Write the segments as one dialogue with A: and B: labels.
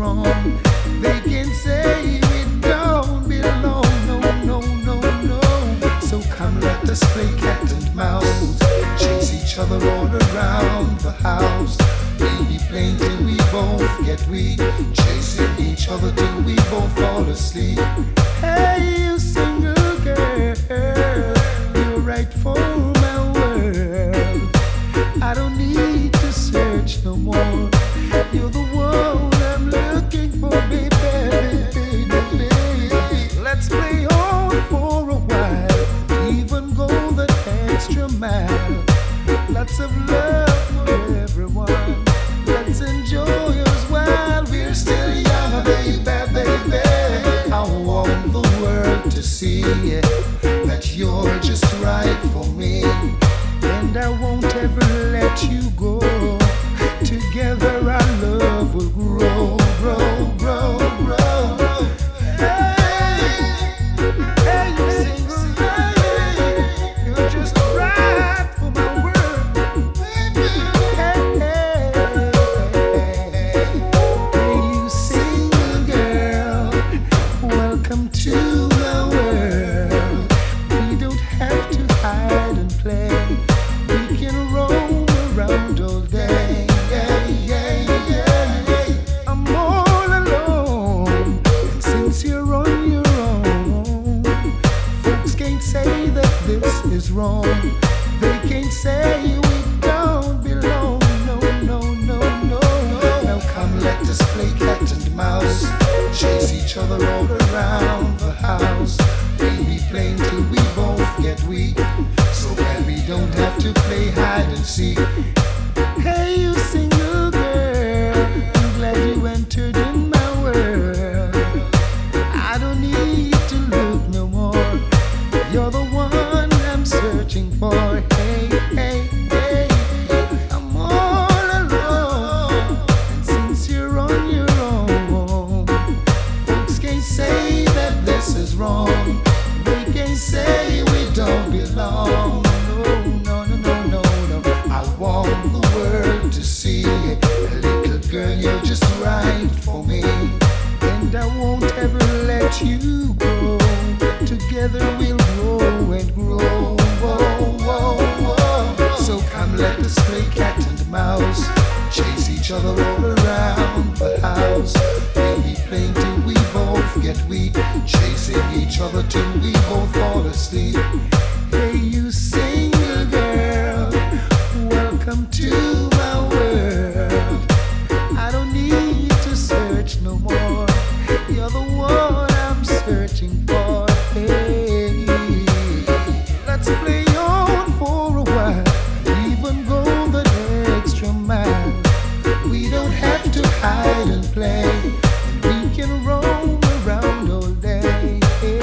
A: wrong. They can say we don't belong. No, no, no, no. So come, let us play cat and mouse. Chase each other all around the house. We'll be playing till we both get weak, chasing each other till we both fall asleep. Hey, you single girl, you're right for my world. I don't need to search no more. You're the one I'm looking for, baby. Let's play on for a while, even go the extra mile. Lots of love for everyone. Let's enjoy us while we're still young, baby, baby. I want the world to see that you're just right for me, and I won't ever let you go. Together our love will grow, grow, grow, grow. Hey, hey, you sing, sing, you're just right for my world. Hey, hey, you sing, girl, welcome to my world. We don't have to hide and play. We can roam around all day. I'm all alone, and since you're on your own, folks can't say that this is wrong. They can't say we don't belong. No, no, no, no. Now come, let us play cat and mouse. Chase each other all around the house. We'll be playing till we both get weak, so that we don't have to play hide and seek. Hey, you single girl, I'm glad you entered in my world. I don't need to look no more. You're the one I'm searching for. Hey, hey, hey, I'm all alone, and since you're on your own, folks can't say that this is wrong. They can't say we don't belong. No, no, no, no, no, no. I want the world to see, little girl, you're just right for me, and I won't ever let you go. Together we'll grow and grow. Whoa, whoa, whoa. So come, let us play cat and mouse. Chase each other all around the house. We'll be playing till we both get weak, chasing each other till we both fall asleep. Hey, you single girl, welcome to my world. I don't need to search no more. You're the one I'm searching for. Hey, let's play on for a while, even go the extra mile. We don't have to hide and play, and we can roam around all day.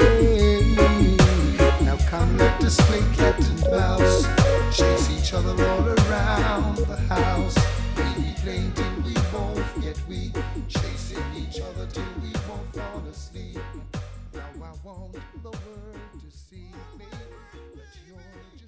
A: Now come, let us play cat and mouse. Chase each other all around the house. We'll be playing till we both get weak, chasing each other till we both fall asleep. Now I want the world to see me, but you're